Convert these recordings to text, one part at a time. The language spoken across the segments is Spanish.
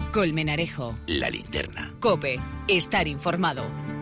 Colmenarejo. La Linterna. COPE. Estar informado.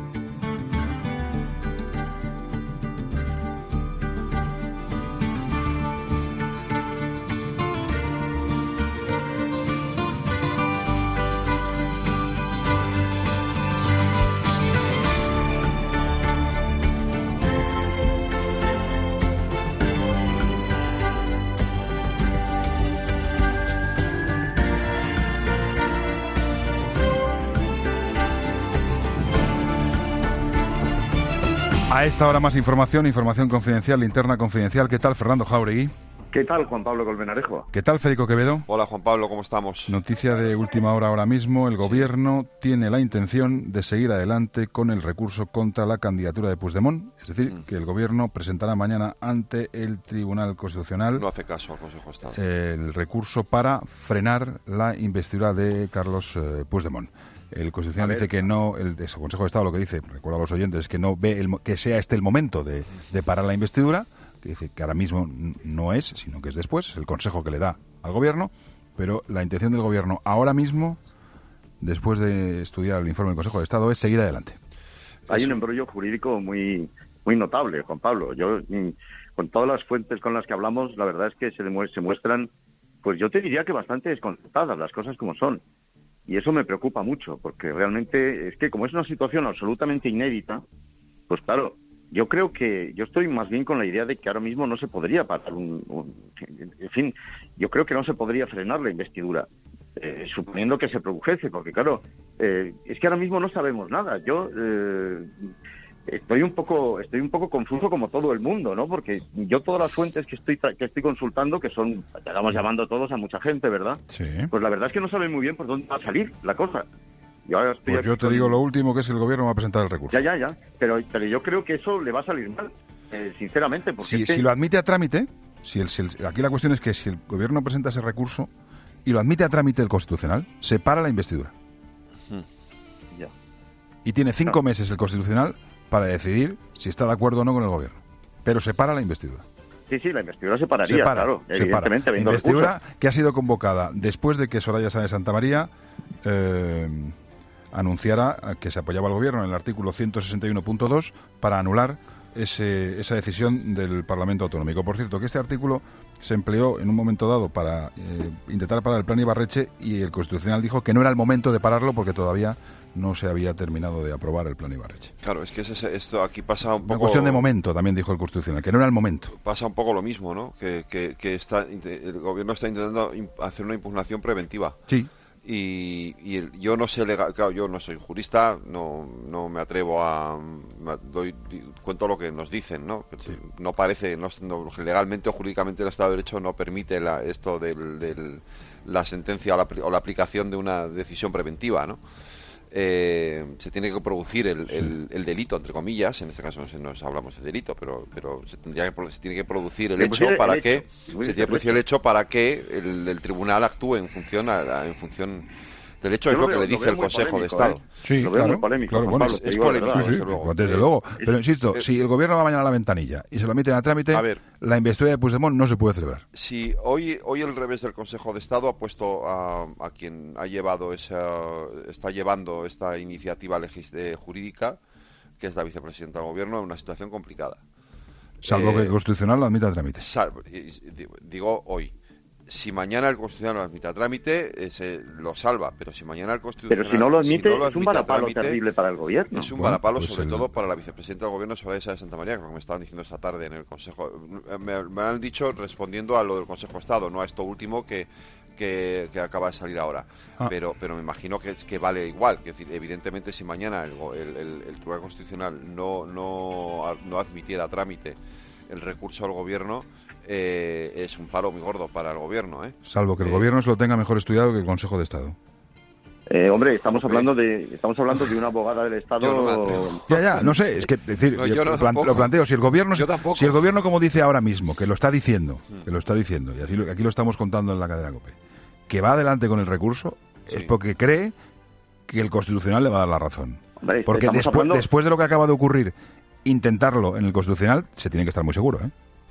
A esta hora más información confidencial, linterna confidencial. ¿Qué tal, Fernando Jáuregui? ¿Qué tal, Juan Pablo Colmenarejo? ¿Qué tal, Federico Quevedo? Hola, Juan Pablo, ¿cómo estamos? Noticia de última hora ahora mismo. El Gobierno tiene la intención de seguir adelante con el recurso contra la candidatura de Puigdemont. Es decir, que el Gobierno presentará mañana ante el Tribunal Constitucional... No hace caso al Consejo de Estado. ...el recurso para frenar la investidura de Carlos Puigdemont. El Constitucional dice que no, el Consejo de Estado lo que dice, recuerdo a los oyentes, es que no ve que sea este el momento de parar la investidura, que dice que ahora mismo no es, sino que es después, es el consejo que le da al Gobierno, pero la intención del Gobierno ahora mismo, después de estudiar el informe del Consejo de Estado, es seguir adelante. Hay un embrollo jurídico muy notable, Juan Pablo. Yo, con todas las fuentes con las que hablamos, la verdad es que se muestran, pues yo te diría que bastante desconcertadas, las cosas como son. Y eso me preocupa mucho, porque realmente es que como es una situación absolutamente inédita, pues claro, yo creo que yo estoy más bien con la idea de que ahora mismo no se podría parar en fin, yo creo que no se podría frenar la investidura, suponiendo que se produjese, porque claro, es que ahora mismo no sabemos nada. Yo estoy un poco confuso como todo el mundo, ¿no? Porque yo todas las fuentes que estoy consultando, que son, estamos llamando todos a mucha gente, ¿verdad? Sí. Pues la verdad es que no saben muy bien por dónde va a salir la cosa. Yo te digo lo último, que es que el Gobierno va a presentar el recurso. Ya. Pero yo creo que eso le va a salir mal, sinceramente. Porque si lo admite a trámite, aquí la cuestión es que si el Gobierno presenta ese recurso y lo admite a trámite el Constitucional, se para la investidura. Ya. Y tiene 5 meses el Constitucional para decidir si está de acuerdo o no con el Gobierno. Pero se para la investidura. Sí, la investidura se pararía, claro, evidentemente. La investidura que ha sido convocada después de que Soraya Sáenz de Santamaría anunciara que se apoyaba al Gobierno en el artículo 161.2 para anular esa decisión del Parlamento Autonómico. Por cierto, que este artículo se empleó en un momento dado para intentar parar el plan Ibarretxe, y el Constitucional dijo que no era el momento de pararlo porque todavía no se había terminado de aprobar el plan Ibarretxe. Claro, es que esto aquí pasa un poco... Una cuestión de momento, también dijo el Constitucional, que no era el momento. Pasa un poco lo mismo, ¿no? Que el Gobierno está intentando hacer una impugnación preventiva. Sí. Y yo no sé legal, claro, yo no soy jurista, no me atrevo cuento lo que nos dicen, ¿no? Sí. No parece, legalmente o jurídicamente el Estado de Derecho no permite esto de la sentencia o la aplicación de una decisión preventiva, ¿no? Se tiene que producir el delito, entre comillas, en este caso no hablamos de delito, pero se tiene que producir el hecho para que el tribunal actúe en función del hecho, es lo que le dice el Consejo de Estado. Sí, lo veo muy polémico, claro, bueno, es polémico, desde luego. Pero insisto, si el Gobierno va mañana a la ventanilla y se lo meten a trámite, la investidura de Puigdemont no se puede celebrar. Si hoy el revés del Consejo de Estado ha puesto a quien está llevando esta iniciativa jurídica, que es la vicepresidenta del Gobierno, en una situación complicada. Salvo que el Constitucional lo admita a trámite. Digo hoy. Si mañana el Constitucional lo admite a trámite, lo salva, pero si mañana el Constitucional... Pero si no lo admite, es un varapalo terrible para el Gobierno. Es un varapalo, sobre todo para la vicepresidenta del Gobierno, Soraya Sáenz de Santamaría, como me estaban diciendo esta tarde en el Consejo. Me han dicho, respondiendo a lo del Consejo de Estado, no a esto último que acaba de salir ahora. Pero me imagino que vale igual. Es decir, evidentemente, si mañana el Tribunal Constitucional no admitiera a trámite el recurso al Gobierno, es un palo muy gordo para el Gobierno, ¿eh? Salvo que el Gobierno se lo tenga mejor estudiado que el Consejo de Estado. Hombre, estamos hablando de una abogada del Estado. No sé, es que lo planteo. Si el Gobierno, como dice ahora mismo, que lo está diciendo, y así aquí lo estamos contando en la cadena COPE, que va adelante con el recurso, es porque cree que el Constitucional le va a dar la razón. Hombre, porque después de lo que acaba de ocurrir, intentarlo en el Constitucional, se tiene que estar muy seguro, ¿eh?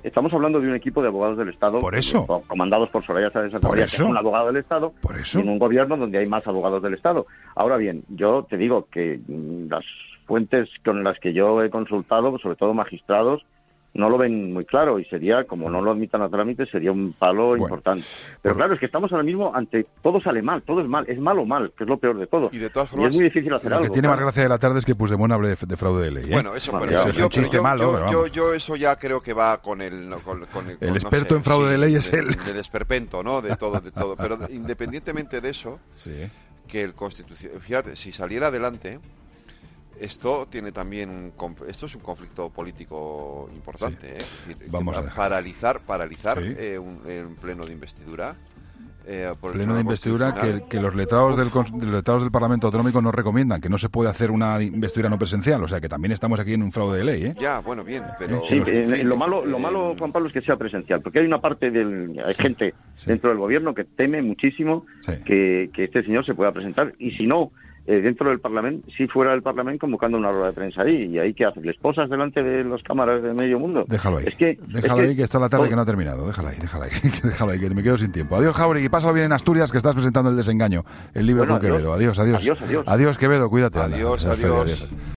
estamos hablando de un equipo de abogados del Estado. Por eso. Comandados por Soraya Sáenz de Santamaría, que es un abogado del Estado. Por eso. Y en un gobierno donde hay más abogados del Estado. Ahora bien, yo te digo que las fuentes con las que yo he consultado, sobre todo magistrados, no lo ven muy claro y sería, como no lo admitan a trámite, sería un palo importante. Pero claro, es que estamos ahora mismo ante todo sale mal, todo es mal, es mal o mal, que es lo peor de todo. Y de todas formas, es muy difícil hacer algo. Lo que tiene más gracia de la tarde es que Puigdemont hable de fraude de ley. Bueno, eso, es un chiste malo. Yo eso ya creo que va con el experto en fraude de ley es él. El esperpento, ¿no? De todo. Pero independientemente de eso, que el Constitución, fíjate, si saliera adelante, esto tiene también esto es un conflicto político importante, Es decir, vamos a paralizar un pleno de investidura. Pleno de investidura que los letrados del Parlamento Autonómico nos recomiendan, que no se puede hacer una investidura no presencial, o sea que también estamos aquí en un fraude de ley, Ya, bueno, bien, pero... Sí, lo malo, Juan Pablo, es que sea presencial, porque hay una parte hay gente dentro del gobierno que teme muchísimo que este señor se pueda presentar, y si no, dentro del Parlamento, si fuera del Parlamento, convocando una rueda de prensa ahí, y ahí ¿qué haces? ¿Les posas delante de las cámaras de medio mundo? Déjalo ahí, déjalo ahí, que está la tarde que no ha terminado, déjalo ahí, que me quedo sin tiempo. Adiós, Jáuregui, pásalo bien en Asturias, que estás presentando El desengaño, el libro con Quevedo. Adiós. Adiós, Quevedo, cuídate. Adiós.